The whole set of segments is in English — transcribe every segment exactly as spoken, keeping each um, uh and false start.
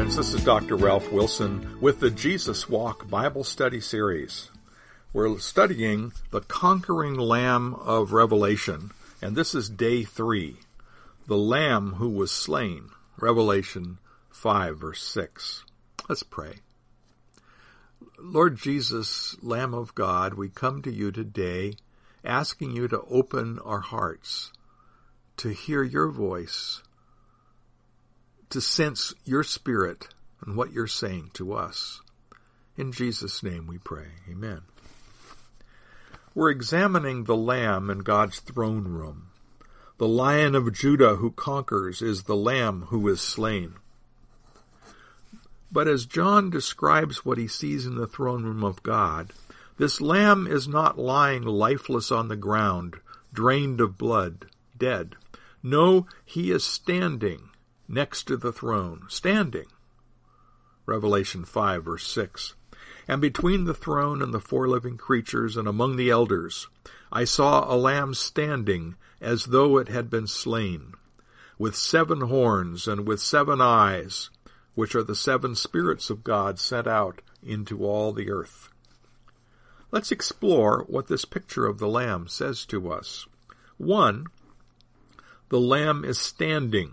friends. This is Doctor Ralph Wilson with the Jesus Walk Bible Study Series. We're studying the conquering Lamb of Revelation, and this is day three, the Lamb who was slain, Revelation five, verse six. Let's pray. Lord Jesus, Lamb of God, we come to you today asking you to open our hearts to hear your voice, to sense your spirit and what you're saying to us. In Jesus' name we pray. Amen. We're examining the Lamb in God's throne room. The Lion of Judah who conquers is the Lamb who is slain. But as John describes what he sees in the throne room of God, this Lamb is not lying lifeless on the ground, drained of blood, dead. No, he is standing next to the throne, standing. Revelation five, verse six. And between the throne and the four living creatures and among the elders, I saw a lamb standing as though it had been slain, with seven horns and with seven eyes, which are the seven spirits of God sent out into all the earth. Let's explore what this picture of the lamb says to us. One, the lamb is standing.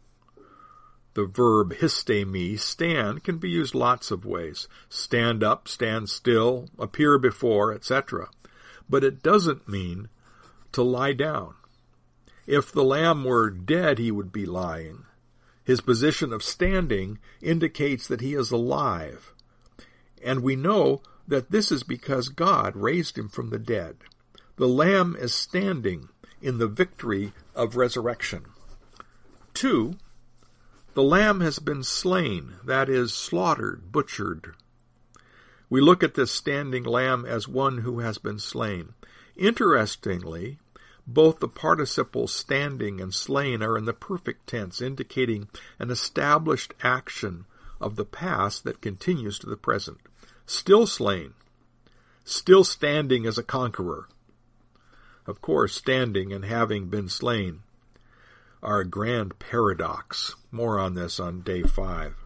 The verb histemi, stand, can be used lots of ways. Stand up, stand still, appear before, et cetera. But it doesn't mean to lie down. If the lamb were dead, he would be lying. His position of standing indicates that he is alive. And we know that this is because God raised him from the dead. The lamb is standing in the victory of resurrection. Two, the lamb has been slain, that is, slaughtered, butchered. We look at this standing lamb as one who has been slain. Interestingly, both the participles standing and slain are in the perfect tense, indicating an established action of the past that continues to the present. Still slain, still standing as a conqueror. Of course, standing and having been slain are a grand paradox. More on this on day five.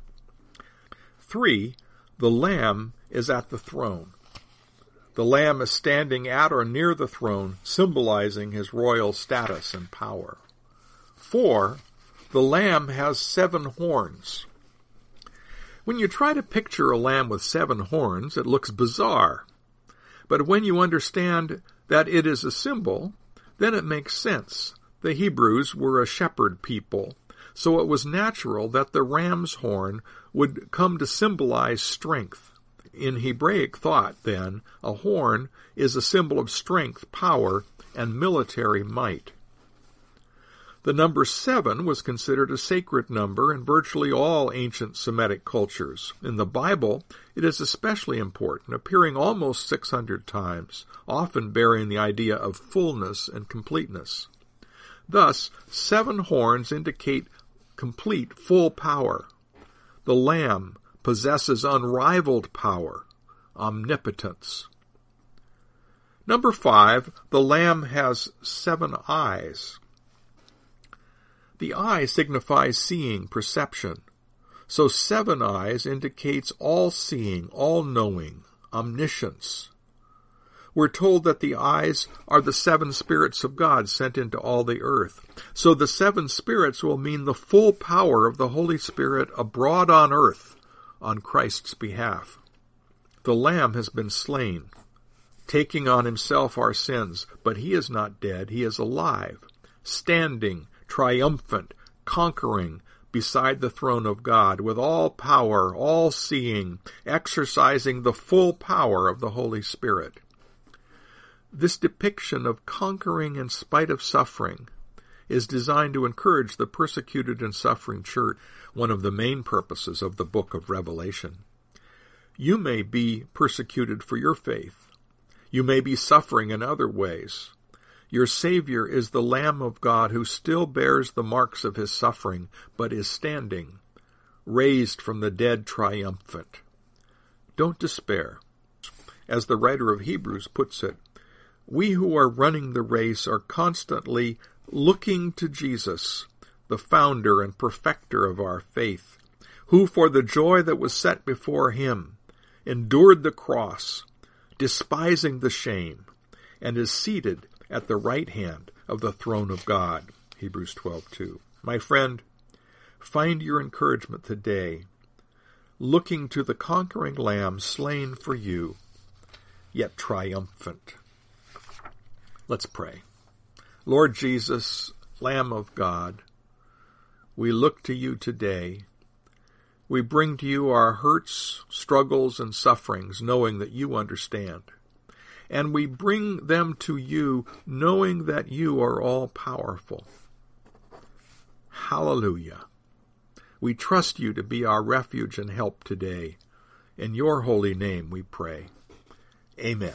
Three, the Lamb is at the throne. The Lamb is standing at or near the throne, symbolizing his royal status and power. Four, the Lamb has seven horns. When you try to picture a lamb with seven horns, it looks bizarre. But when you understand that it is a symbol, then it makes sense. The Hebrews were a shepherd people, so it was natural that the ram's horn would come to symbolize strength. In Hebraic thought, then, a horn is a symbol of strength, power, and military might. The number seven was considered a sacred number in virtually all ancient Semitic cultures. In the Bible, it is especially important, appearing almost six hundred times, often bearing the idea of fullness and completeness. Thus, seven horns indicate complete, full power. The Lamb possesses unrivaled power, omnipotence. Number five, the Lamb has seven eyes. The eye signifies seeing, perception. So seven eyes indicates all-seeing, all-knowing, omniscience. We're told that the eyes are the seven spirits of God sent into all the earth. So the seven spirits will mean the full power of the Holy Spirit abroad on earth on Christ's behalf. The Lamb has been slain, taking on himself our sins, but he is not dead. He is alive, standing, triumphant, conquering beside the throne of God with all power, all seeing, exercising the full power of the Holy Spirit. This depiction of conquering in spite of suffering is designed to encourage the persecuted and suffering church, one of the main purposes of the book of Revelation. You may be persecuted for your faith. You may be suffering in other ways. Your Savior is the Lamb of God who still bears the marks of his suffering, but is standing, raised from the dead triumphant. Don't despair. As the writer of Hebrews puts it, we who are running the race are constantly looking to Jesus, the founder and perfecter of our faith, who for the joy that was set before him endured the cross, despising the shame, and is seated at the right hand of the throne of God. Hebrews twelve two. My friend, find your encouragement today, looking to the conquering Lamb slain for you, yet triumphant. Let's pray. Lord Jesus, Lamb of God, we look to you today. We bring to you our hurts, struggles, and sufferings, knowing that you understand. And we bring them to you, knowing that you are all-powerful. Hallelujah. We trust you to be our refuge and help today. In your holy name we pray. Amen.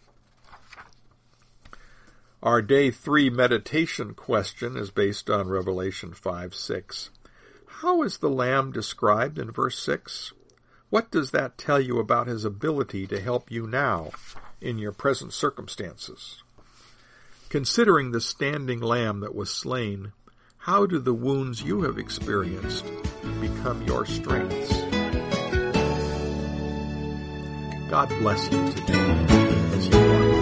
Our day three meditation question is based on Revelation five six. How is the Lamb described in verse six? What does that tell you about his ability to help you now in your present circumstances? Considering the standing Lamb that was slain, how do the wounds you have experienced become your strengths? God bless you today as you walk.